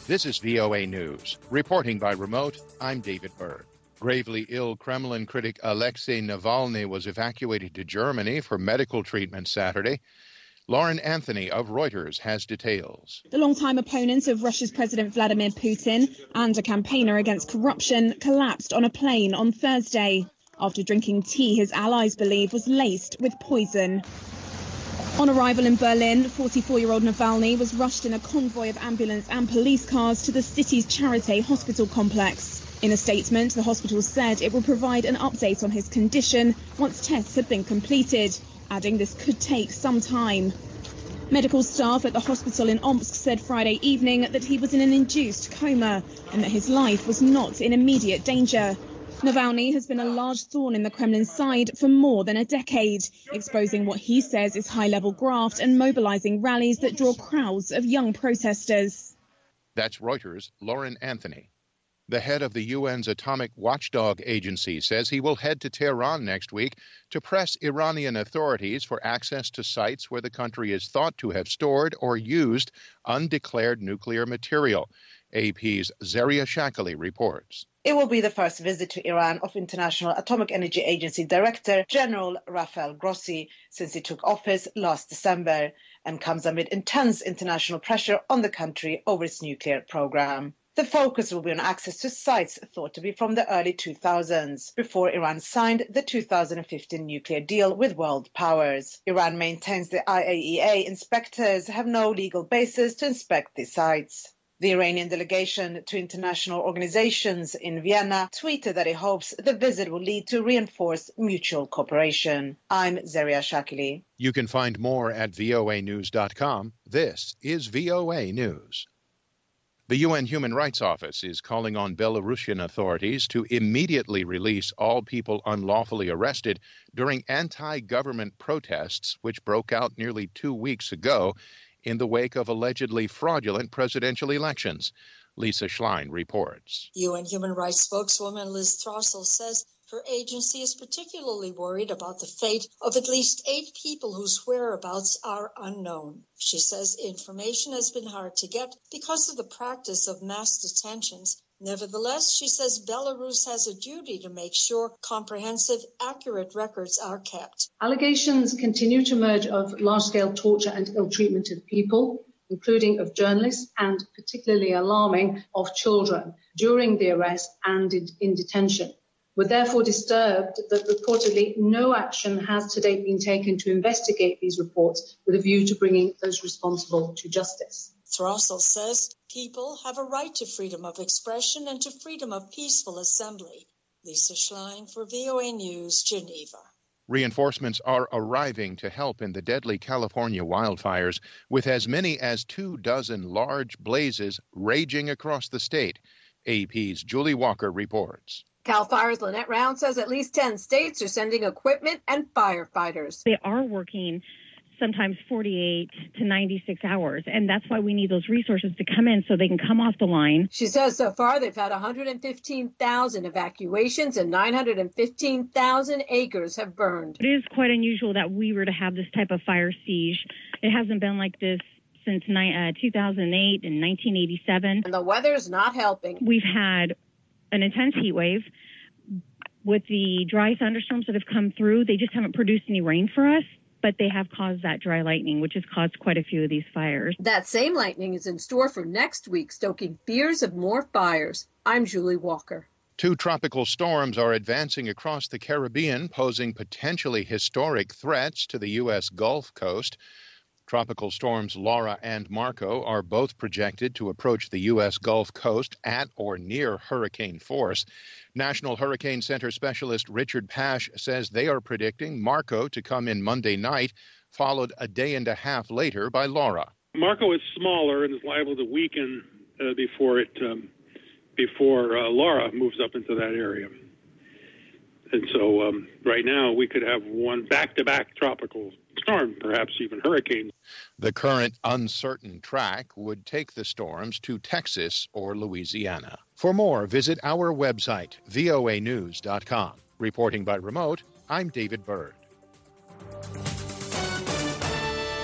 This is VOA News. Reporting by remote, I'm David Byrd. Gravely ill Kremlin critic Alexei Navalny was evacuated to Germany for medical treatment Saturday. Lauren Anthony of Reuters has details. The longtime opponent of Russia's President Vladimir Putin and a campaigner against corruption collapsed on a plane on Thursday after drinking tea his allies believe was laced with poison. On arrival in Berlin, 44-year-old Navalny was rushed in a convoy of ambulance and police cars to the city's Charité hospital complex. In a statement, the hospital said it will provide an update on his condition once tests had been completed, adding this could take some time. Medical staff at the hospital in Omsk said Friday evening that he was in an induced coma and that his life was not in immediate danger. Navalny has been a large thorn in the Kremlin's side for more than a decade, exposing what he says is high-level graft and mobilizing rallies that draw crowds of young protesters. That's Reuters' Lauren Anthony. The head of the UN's atomic watchdog agency says he will head to Tehran next week to press Iranian authorities for access to sites where the country is thought to have stored or used undeclared nuclear material. AP's Zaria Shakali reports. It will be the first visit to Iran of International Atomic Energy Agency Director General Rafael Grossi since he took office last December, and comes amid intense international pressure on the country over its nuclear program. The focus will be on access to sites thought to be from the early 2000s, before Iran signed the 2015 nuclear deal with world powers. Iran maintains the IAEA inspectors have no legal basis to inspect these sites. The Iranian delegation to international organizations in Vienna tweeted that it hopes the visit will lead to reinforced mutual cooperation. I'm Zaria Shakili. You can find more at voanews.com. This is VOA News. The UN Human Rights Office is calling on Belarusian authorities to immediately release all people unlawfully arrested during anti-government protests which broke out nearly 2 weeks ago in the wake of allegedly fraudulent presidential elections. Lisa Schlein reports. UN Human Rights spokeswoman Liz Throssell says her agency is particularly worried about the fate of at least 8 people whose whereabouts are unknown. She says information has been hard to get because of the practice of mass detentions. Nevertheless, she says Belarus has a duty to make sure comprehensive, accurate records are kept. Allegations continue to emerge of large-scale torture and ill treatment of people, including of journalists, and particularly alarming, of children during the arrest and in detention. We're therefore disturbed that reportedly no action has to date been taken to investigate these reports with a view to bringing those responsible to justice. Throssell says people have a right to freedom of expression and to freedom of peaceful assembly. Lisa Schlein for VOA News, Geneva. Reinforcements are arriving to help in the deadly California wildfires, with as many as 24 large blazes raging across the state. AP's Julie Walker reports. CAL FIRE's Lynette Round says at least 10 states are sending equipment and firefighters. They are working sometimes 48 to 96 hours, and that's why we need those resources to come in so they can come off the line. She says so far they've had 115,000 evacuations and 915,000 acres have burned. It is quite unusual that we were to have this type of fire siege. It hasn't been like this since 2008 and 1987. And the weather's not helping. We've had an intense heat wave. With the dry thunderstorms that have come through, they just haven't produced any rain for us, but they have caused that dry lightning, which has caused quite a few of these fires. That same lightning is in store for next week, stoking fears of more fires. I'm Julie Walker. 2 tropical storms are advancing across the Caribbean, posing potentially historic threats to the U.S. Gulf Coast. Tropical storms Laura and Marco are both projected to approach the U.S. Gulf Coast at or near hurricane force. National Hurricane Center specialist Richard Pash says they are predicting Marco to come in Monday night, followed a day and a half later by Laura. Marco is smaller and is liable to weaken before Laura moves up into that area. And so right now we could have one back-to-back tropical storm, perhaps even hurricane. The current uncertain track would take the storms to Texas or Louisiana. For more, visit our website, voanews.com. Reporting by remote, I'm David Byrd.